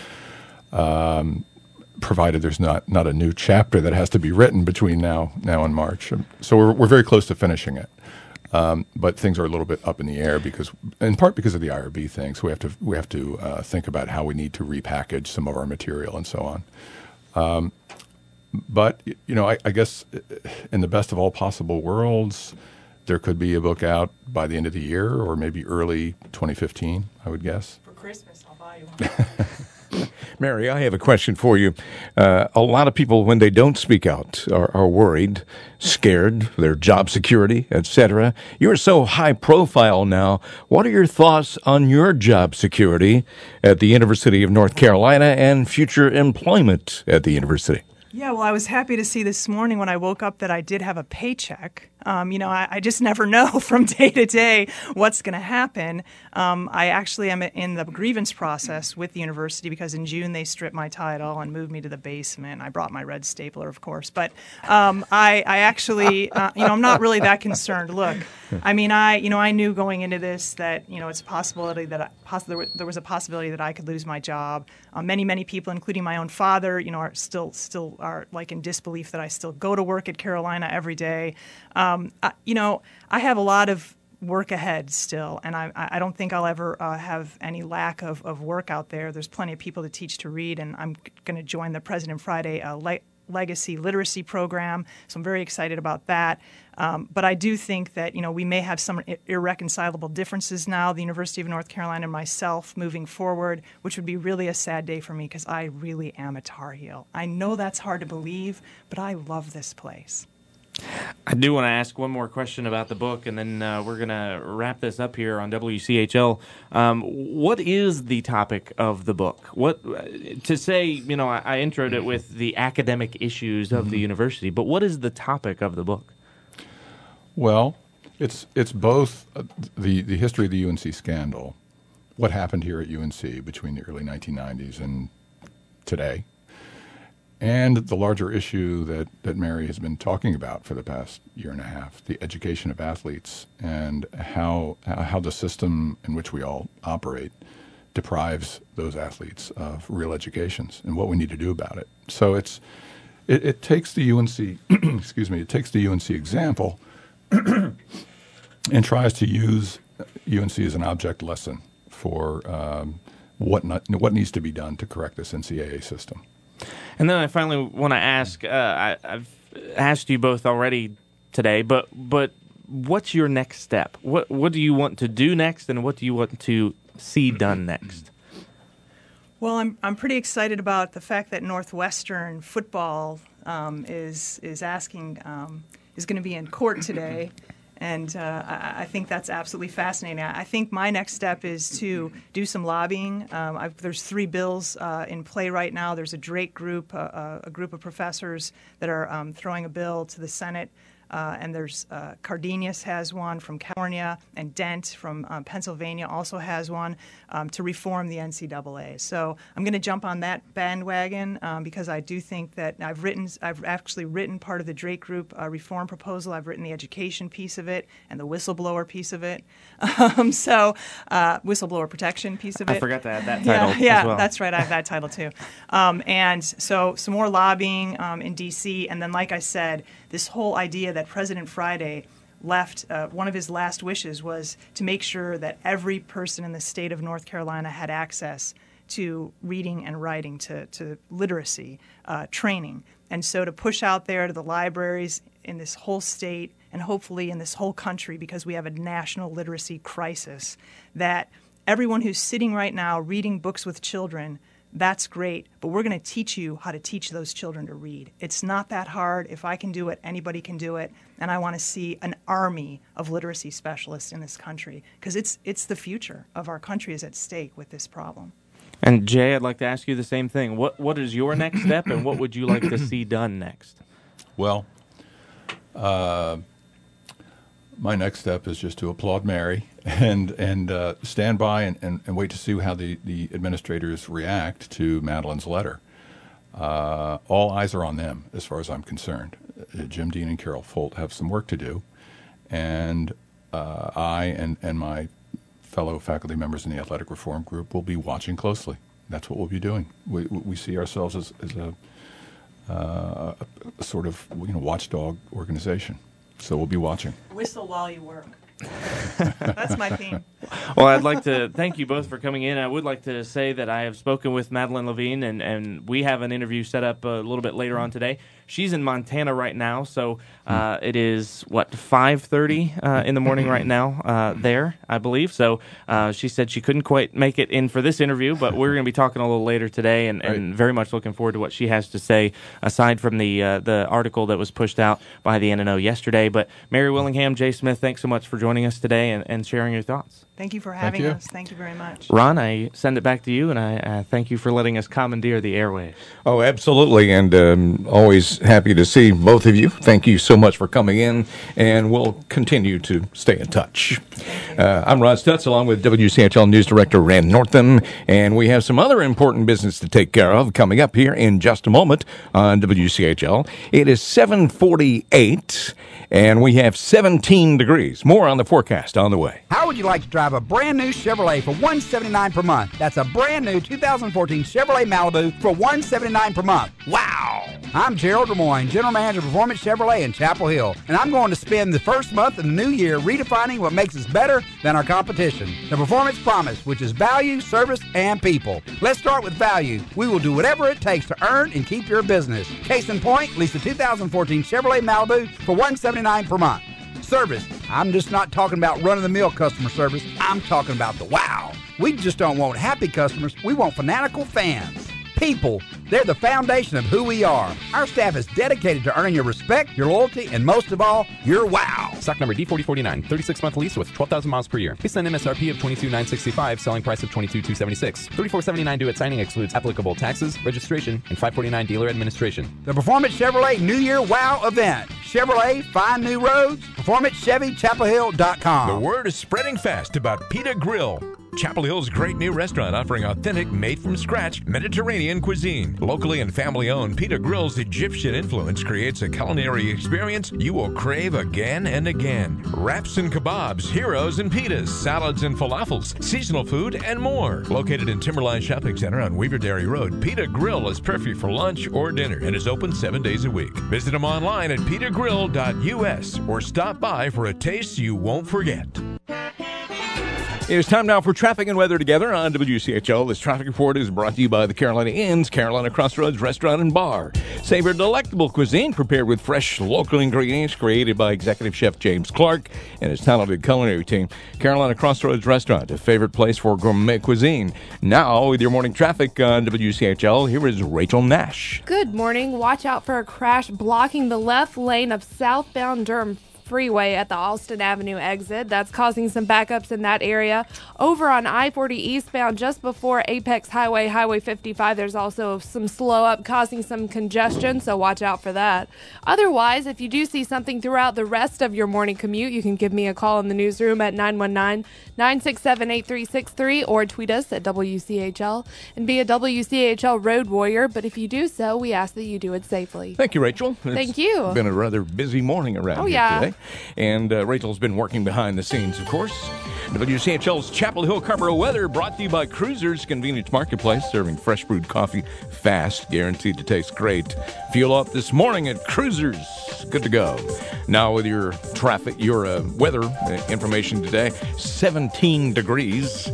Um provided there's not, not a new chapter that has to be written between now now and March. So we're we're very close to finishing it. Um, but things are a little bit up in the air, because, in part because of the I R B thing. So we have to we have to uh, think about how we need to repackage some of our material and so on. Um, but you know, I, I guess in the best of all possible worlds, there could be a book out by the end of the year, or maybe early twenty fifteen. I would guess. For Christmas, I'll buy you one. Mary, I have a question for you. Uh, a lot of people, when they don't speak out, are, are worried, scared, their job security, et cetera. You're so high profile now. What are your thoughts on your job security at the University of North Carolina and future employment at the university? Yeah, well, I was happy to see this morning when I woke up that I did have a paycheck. Um, you know, I, I just never know from day to day what's going to happen. Um, I actually am in the grievance process with the university, because in June they stripped my title and moved me to the basement. I brought my red stapler, of course. But um, I, I actually, uh, you know, I'm not really that concerned. Look, I mean, I, you know, I knew going into this that, you know, it's a possibility that I, poss- there, there was a possibility that I could lose my job. Uh, many, many people, including my own father, you know, are still, still are like in disbelief that I still go to work at Carolina every day. Um, I, you know, I have a lot of work ahead still, and I, I don't think I'll ever uh, have any lack of, of work out there. There's plenty of people to teach to read, and I'm going to join the President Friday uh, le- Legacy Literacy Program, so I'm very excited about that. Um, but I do think that, you know, we may have some ir- irreconcilable differences now, the University of North Carolina and myself, moving forward, which would be really a sad day for me, because I really am a Tar Heel. I know that's hard to believe, but I love this place. I do want to ask one more question about the book, and then uh, we're going to wrap this up here on W C H L. Um, what is the topic of the book? What to say, you know, I, I introed it with the academic issues of the university, but what is the topic of the book? Well, it's it's both uh, the, the history of the U N C scandal, what happened here at U N C between the early nineteen nineties and today, and the larger issue that, that Mary has been talking about for the past year and a half, the education of athletes, and how how the system in which we all operate deprives those athletes of real educations, and what we need to do about it. So it's it, it takes the U N C excuse me, it takes the U N C example and tries to use U N C as an object lesson for um, what not, what needs to be done to correct this N C double A system. And then I finally want to ask, uh, I, I've asked you both already today, but but what's your next step? What what do you want to do next, and what do you want to see done next? Well, I'm I'm pretty excited about the fact that Northwestern football um, is is asking um, is going to be in court today. And uh, I, I think that's absolutely fascinating. I, I think my next step is to do some lobbying. Um, I've, there's three bills uh, in play right now. There's a Drake group, uh, a group of professors that are um, throwing a bill to the Senate Uh, and there's uh, Cardenas has one from California, and Dent from um, Pennsylvania also has one um, to reform the N C double A. So I'm going to jump on that bandwagon um, because I do think that I've written, I've actually written part of the Drake Group uh, reform proposal. I've written the education piece of it and the whistleblower piece of it. Um, so uh, whistleblower protection piece of it. I forgot to add that title yeah, yeah, as well. That's right. I have that title too. Um, and so some more lobbying um, in D C. And then, like I said, this whole idea that President Friday left, uh, one of his last wishes was to make sure that every person in the state of North Carolina had access to reading and writing, to, to literacy uh, training. And so to push out there to the libraries in this whole state and hopefully in this whole country, because we have a national literacy crisis, that everyone who's sitting right now reading books with children, that's great, but we're going to teach you how to teach those children to read. It's not that hard. If I can do it, anybody can do it. And I want to see an army of literacy specialists in this country, because it's it's the future of our country is at stake with this problem. And Jay, I'd like to ask you the same thing. What What is your next step, and what would you like to see done next? Well, uh, my next step is just to applaud Mary and and uh, stand by and, and, and wait to see how the, the administrators react to Madeline's letter. Uh, all eyes are on them, as far as I'm concerned. Uh, Jim Dean and Carol Folt have some work to do, and uh, I and, and my fellow faculty members in the athletic reform group will be watching closely. That's what we'll be doing. We, we see ourselves as, as a, uh, a sort of you know watchdog organization. So we'll be watching. Whistle while you work. That's my theme. Well, I'd like to thank you both for coming in. I would like to say that I have spoken with Madeline Levine, and, and we have an interview set up a little bit later on today. She's in Montana right now, so uh, it is, what, five thirty uh, in the morning right now uh, there, I believe. So uh, she said she couldn't quite make it in for this interview, but we're going to be talking a little later today, and, and right. very much looking forward to what she has to say, aside from the uh, the article that was pushed out by the N N O yesterday. But Mary Willingham, Jay Smith, thanks so much for joining us today and, and sharing your thoughts. Thank you for having you. us. Thank you very much. Ron, I send it back to you, and I uh, thank you for letting us commandeer the airwaves. Oh, absolutely, and um, always happy to see both of you. Thank you so much for coming in, and we'll continue to stay in touch. Uh, I'm Ron Stutz, along with W C H L News Director Rand Northam, and we have some other important business to take care of coming up here in just a moment on W C H L. It is seven forty-eight, and we have seventeen degrees. More on the forecast on the way. How would you like to drive a brand new Chevrolet for one hundred seventy-nine dollars per month? That's a brand new two thousand fourteen Chevrolet Malibu for one hundred seventy-nine dollars per month. Wow! I'm Gerald Lemoyne, General Manager of Performance Chevrolet in Chapel Hill, and I'm going to spend the first month of the new year redefining what makes us better than our competition. The Performance Promise, which is value, service, and people. Let's start with value. We will do whatever it takes to earn and keep your business. Case in point, lease the two thousand fourteen Chevrolet Malibu for one hundred seventy-nine dollars per month. Service. I'm just not talking about run-of-the-mill customer service. I'm talking about the wow. We just don't want happy customers. We want fanatical fans. People. They're the foundation of who we are. Our staff is dedicated to earning your respect, your loyalty, and most of all, your wow. Stock number D forty forty-nine, thirty-six month lease with twelve thousand miles per year. Based on M S R P of twenty-two thousand nine hundred sixty-five, selling price of twenty-two thousand two hundred seventy-six. thirty-four seventy-nine due at signing excludes applicable taxes, registration, and five forty-nine dealer administration. The Performance Chevrolet New Year Wow event. Chevrolet, find new roads. Performance Chevy Chapel Hill dot com. The word is spreading fast about Pita Grill, Chapel Hill's great new restaurant offering authentic, made-from-scratch Mediterranean cuisine. Locally and family-owned, Pita Grill's Egyptian influence creates a culinary experience you will crave again and again. Wraps and kebabs, heroes and pitas, salads and falafels, seasonal food, and more. Located in Timberline Shopping Center on Weaver Dairy Road, Pita Grill is perfect for lunch or dinner and is open seven days a week. Visit them online at pita grill dot u s or stop by for a taste you won't forget. It is time now for traffic and weather together on W C H L. This traffic report is brought to you by the Carolina Inns, Carolina Crossroads Restaurant and Bar. Savor delectable cuisine prepared with fresh local ingredients created by Executive Chef James Clark and his talented culinary team. Carolina Crossroads Restaurant, a favorite place for gourmet cuisine. Now, with your morning traffic on W C H L, here is Rachel Nash. Good morning. Watch out for a crash blocking the left lane of southbound Durham freeway at the Alston Avenue exit. That's causing some backups in that area. Over on I forty eastbound, just before Apex Highway, Highway fifty-five, there's also some slow up causing some congestion, so watch out for that. Otherwise, if you do see something throughout the rest of your morning commute, you can give me a call in the newsroom at nine one nine, nine six seven, eight three six three or tweet us at W C H L and be a W C H L road warrior. But if you do so, we ask that you do it safely. Thank you, Rachel. Thank It's you. been a rather busy morning around Oh, here yeah. today. And uh, Rachel's been working behind the scenes, of course. W C H L's Chapel Hill Carrboro weather brought to you by Cruisers Convenience Marketplace, serving fresh brewed coffee fast, guaranteed to taste great. Fuel up this morning at Cruisers. Good to go. Now with your traffic, your uh, weather uh, information today, seventeen degrees.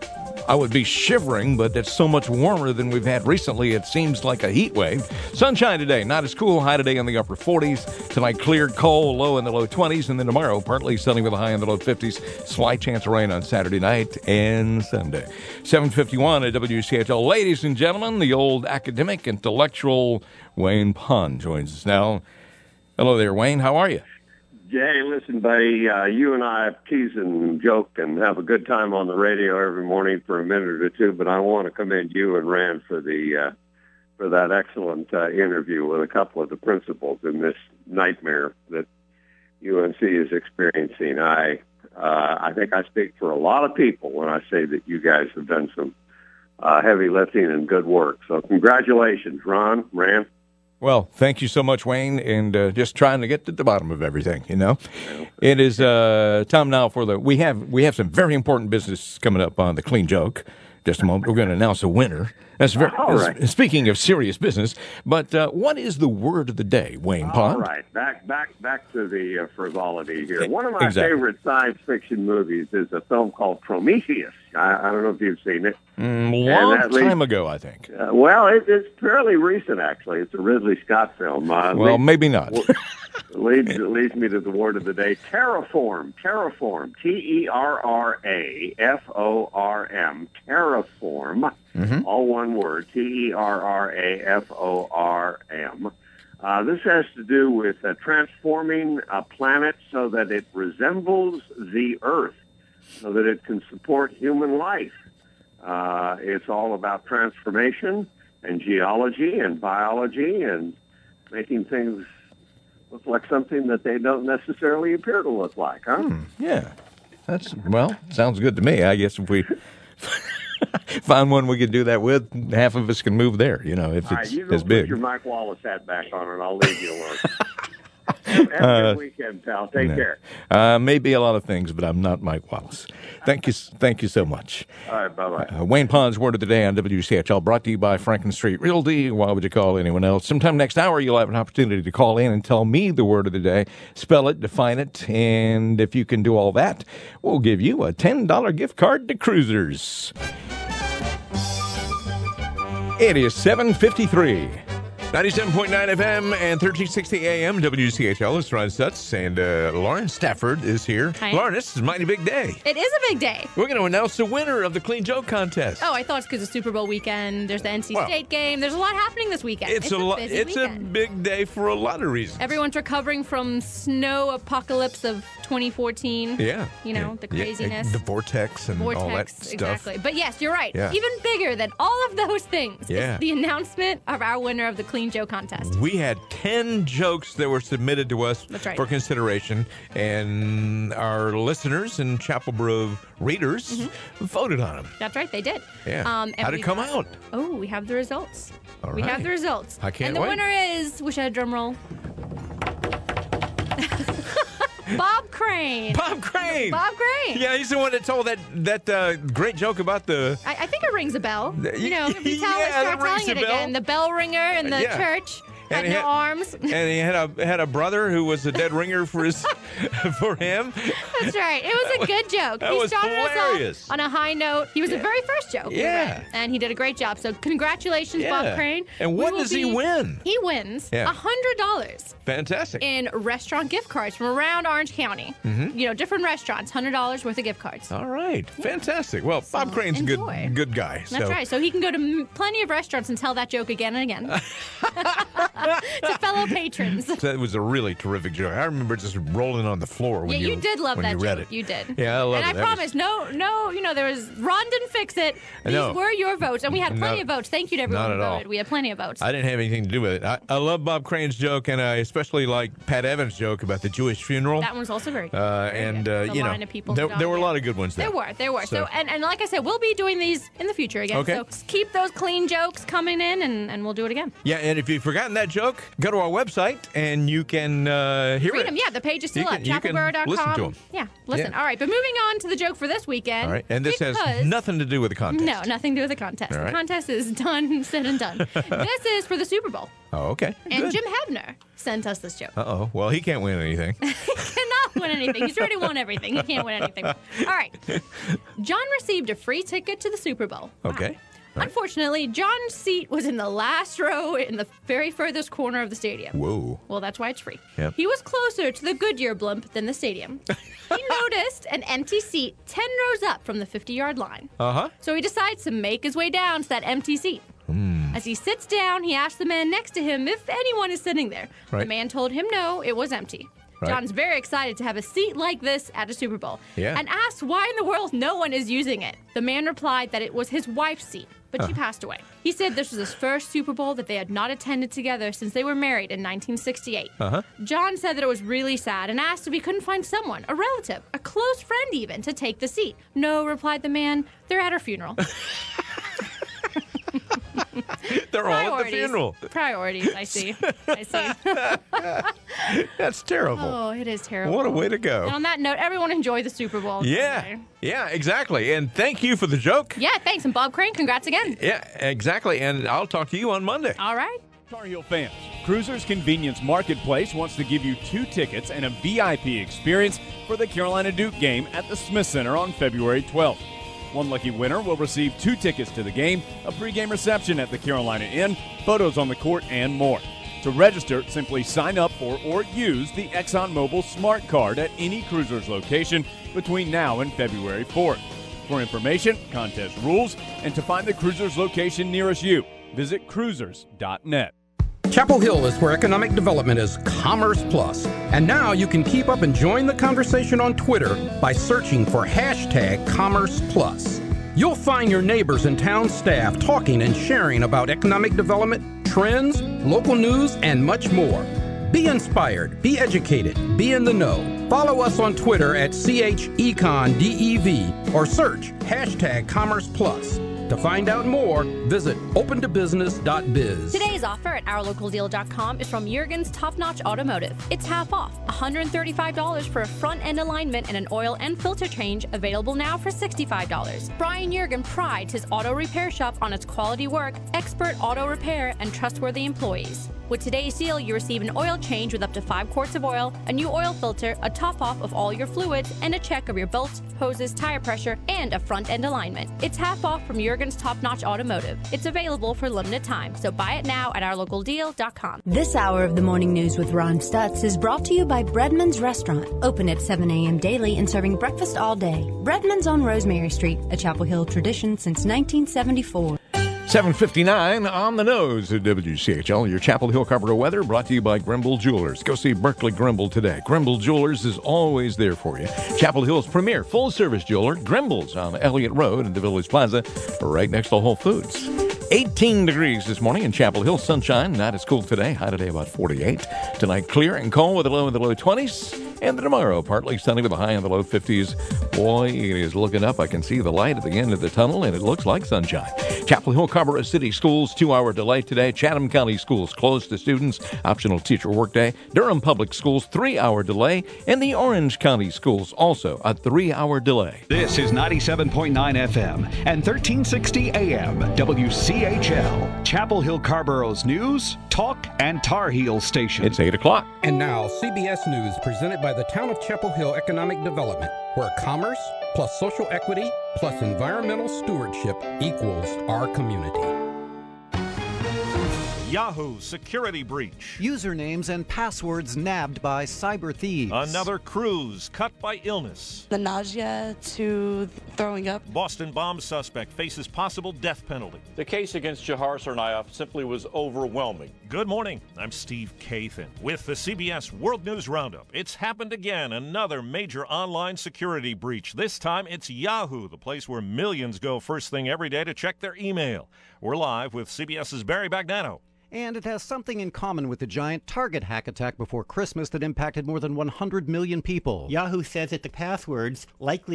I would be shivering, but it's so much warmer than we've had recently, it seems like a heat wave. Sunshine today, not as cool. High today in the upper forties. Tonight, clear, cold, low in the low twenties. And then tomorrow, partly sunny with a high in the low fifties. Slight chance of rain on Saturday night and Sunday. seven fifty-one at W C H L. Ladies and gentlemen, the old academic, intellectual Wayne Pond joins us now. Hello there, Wayne. How are you? Jay, listen, buddy, uh, you and I tease and joke and have a good time on the radio every morning for a minute or two, but I want to commend you and Rand for the uh, for that excellent uh, interview with a couple of the principals in this nightmare that U N C is experiencing. I uh, I think I speak for a lot of people when I say that you guys have done some uh, heavy lifting and good work. So congratulations, Ron, Rand. Well, thank you so much, Wayne, and uh, just trying to get to the bottom of everything, you know. It is uh, time now for the, we have we have some very important business coming up on the Clean Joke. Just a moment, we're going to announce a winner. That's very, All right. that's- speaking of serious business, but uh, what is the word of the day, Wayne Pond? All right, back back back to the uh, frivolity here. One of my Exactly. favorite science fiction movies is a film called Prometheus. I, I don't know if you've seen it. Mm, And long that leads- time ago, I think. Uh, well, it, it's fairly recent, actually. It's a Ridley Scott film. Uh, Well, leads- maybe not. leads leads me to the word of the day: terraform. Terraform. T E R R A F O R M. Terraform. Mm-hmm. All one word. T E R R A F O R M. Uh, this has to do with uh, transforming a planet so that it resembles the Earth, so that it can support human life. Uh, it's all about transformation and geology and biology and making things look like something that they don't necessarily appear to look like, huh? Hmm, yeah. That's, well, sounds good to me. I guess if we find one we can do that with, half of us can move there, you know, if All right, it's you go as put big. your Mike Wallace hat back on, and I'll leave you alone. Have a Uh, good weekend, pal. Take No. care. Uh, maybe a lot of things, but I'm not Mike Wallace. Thank you, thank you so much. All right, bye-bye. Uh, Wayne Pond's Word of the Day on W C H L, brought to you by Franklin Street Realty. Why would you call anyone else? Sometime next hour, you'll have an opportunity to call in and tell me the word of the day, spell it, define it, and if you can do all that, we'll give you a ten dollars gift card to Cruisers. It is seven fifty-three. ninety-seven point nine F M and thirteen sixty A M W C H L. It's Ron Stutz, and uh, Lauren Stafford is here. Hi. Lauren, this is a mighty big day. It is a big day. We're going to announce the winner of the Clean Joke Contest. Oh, I thought it's because it's Super Bowl weekend. There's the N C Well, State game. There's a lot happening this weekend. It's, a, lo- busy it's a weekend. big day for a lot of reasons. Everyone's recovering from snow apocalypse of twenty fourteen. Yeah. You know, the Yeah, craziness. the vortex and Vortex, all that stuff. exactly. But yes, you're right. Yeah. Even bigger than all of those things Yeah. is the announcement of our winner of the Clean Joe contest. We had ten jokes that were submitted to us That's right. for consideration, and our listeners and Chapelboro readers voted on them. That's right, they did. Yeah. Um, and How'd it we- come out? Oh, we have the results. All we right. have the results. I can't And the wait. winner is, wish I had a drum roll. Bob Crane. Bob Crane. Bob Crane. Yeah, he's the one that told that that uh, great joke about the. I, I think it rings a bell. You know, if we tell, Yeah, start it rings telling it a bell. again. The bell ringer in the Yeah. church And had he no had- arms. And he had a had a brother who was a dead ringer for his for him. That's right. It was a good joke. that he was started hilarious. us off on a high note. He was the very first joke. we Yeah. read, and he did a great job. So congratulations, Bob Yeah. Crane. And We what will does he be- win? He wins a Yeah. hundred dollars Fantastic. in restaurant gift cards from around Orange County. Mhm. You know, different restaurants, hundred dollars worth of gift cards. All right, fantastic. Well, Bob Crane's a enjoy. good good guy. That's so. right. So he can go to m- plenty of restaurants and tell that joke again and again. to fellow patrons. That was a really terrific joke. I remember just rolling on the floor when Yeah, you you did love when that you read joke. it. You did. Yeah, I love and it. I That promise, no, no, you know, there was Ron didn't fix it. I These know. were your votes, and we had plenty Not- of votes. Thank you to everyone not who at all. voted. We had plenty of votes. I didn't have anything to do with it. I, I love Bob Crane's joke, and I especially like Pat Evans' joke about the Jewish funeral. That one was also very good. Uh, Very and good. uh, The you know, line of people there, who there were a died, lot of good ones there. There were, there were. So, So- and, and like I said, we'll be doing these in the future again. Okay. So keep those clean jokes coming in, and, and we'll do it again. Yeah, and if you've forgotten that joke, go to our website and you can uh, hear Read it. them. Yeah, the page is still You up. can- you can chapelboro dot com. listen to 'em. Yeah, listen. Yeah. All right, but moving on to the joke for this weekend. All right, and this has because- nothing to do with the contest. No, nothing to do with the contest. All The right. contest is done, said and done. This is for the Super Bowl. Oh, okay. And Good. Jim Hebner sent us this joke. Uh-oh. Well, he can't win anything. Cannot win anything. He's already won everything. He can't win anything. All right. John received a free ticket to the Super Bowl. Wow. Okay. Unfortunately, John's seat was in the last row in the very furthest corner of the stadium. Whoa. Well, that's why it's free. Yep. He was closer to the Goodyear blimp than the stadium. He noticed an empty seat ten rows up from the fifty-yard line. Uh-huh. So he decides to make his way down to that empty seat. As he sits down, he asks the man next to him if anyone is sitting there. The Right. man told him no, it was empty. Right. John's very excited to have a seat like this at a Super Bowl. Yeah. And asks why in the world no one is using it. The man replied that it was his wife's seat, but she Huh. passed away. He said this was his first Super Bowl that they had not attended together since they were married in nineteen sixty-eight. Uh-huh. John said that it was really sad and asked if he couldn't find someone, a relative, a close friend even, to take the seat. No, replied the man, they're at her funeral. They're all at the Priorities. funeral. Priorities, I see. I see. That's terrible. Oh, it is terrible. What a way to go. And on that note, everyone enjoy the Super Bowl. Yeah. Sunday. Yeah, exactly. And thank you for the joke. Yeah, thanks. And Bob Crane, congrats again. Yeah, exactly. And I'll talk to you on Monday. All right. Tar Heel fans, Cruisers Convenience Marketplace wants to give you two tickets and a V I P experience for the Carolina Duke game at the Smith Center on February twelfth. One lucky winner will receive two tickets to the game, a pregame reception at the Carolina Inn, photos on the court, and more. To register, simply sign up for or use the ExxonMobil Smart Card at any Cruisers location between now and February fourth. For information, contest rules, and to find the Cruisers location nearest you, visit cruisers dot net. Chapel Hill is where economic development is Commerce Plus. And now you can keep up and join the conversation on Twitter by searching for hashtag Commerce Plus. You'll find your neighbors and town staff talking and sharing about economic development, trends, local news, and much more. Be inspired, be educated, be in the know. Follow us on Twitter at C H Econ D E V or search hashtag Commerce Plus. To find out more, visit open to business dot biz. Today's offer at our local deal dot com is from Jurgen's Top Notch Automotive. It's half off, one hundred thirty-five dollars for a front end alignment and an oil and filter change, available now for sixty-five dollars. Brian Jurgen prides his auto repair shop on its quality work, expert auto repair, and trustworthy employees. With today's deal, you receive an oil change with up to five quarts of oil, a new oil filter, a top off of all your fluids, and a check of your bolts, hoses, tire pressure, and a front end alignment. It's half off from Jurgen's Top Notch Automotive. It's available for limited time, so buy it now at our local deal dot com. This hour of the morning news with Ron Stutz is brought to you by Breadman's Restaurant, open at seven a.m. daily and serving breakfast all day. Breadman's on Rosemary Street, a Chapel Hill tradition since nineteen seventy-four. seven fifty-nine on the nose at W C H L. Your Chapel Hill Carpenter weather brought to you by Grimble Jewelers. Go see Berkeley Grimble today. Grimble Jewelers is always there for you. Chapel Hill's premier full-service jeweler, Grimble's on Elliott Road in the Village Plaza, right next to Whole Foods. eighteen degrees this morning in Chapel Hill. Sunshine, not as cool today. High today about forty-eight. Tonight, clear and cold with a low in the low twenties. And tomorrow, partly sunny with a high in the low fifties. Boy, it is looking up. I can see the light at the end of the tunnel, and it looks like sunshine. Chapel Hill Carrboro City Schools, two-hour delay today. Chatham County Schools closed to students. Optional teacher workday. Durham Public Schools, three-hour delay. And the Orange County Schools, also a three-hour delay. This is ninety-seven point nine F M and thirteen sixty A M W C H L, Chapel Hill Carrboro's news, talk, and Tar Heel station. It's eight o'clock. And now, C B S News presented by the Town of Chapel Hill Economic Development, where commerce plus social equity plus environmental stewardship equals our community. Yahoo security breach. Usernames and passwords nabbed by cyber thieves. Another cruise cut by illness. The nausea to throwing up. Boston bomb suspect faces possible death penalty. The case against Jahar Tsarnaev simply was overwhelming. Good morning. I'm Steve Kathan with the C B S World News Roundup. It's happened again. Another major online security breach. This time it's Yahoo, the place where millions go first thing every day to check their email. We're live with CBS's Barry Bagnano. And it has something in common with the giant Target hack attack before Christmas that impacted more than one hundred million people. Yahoo says that the passwords likely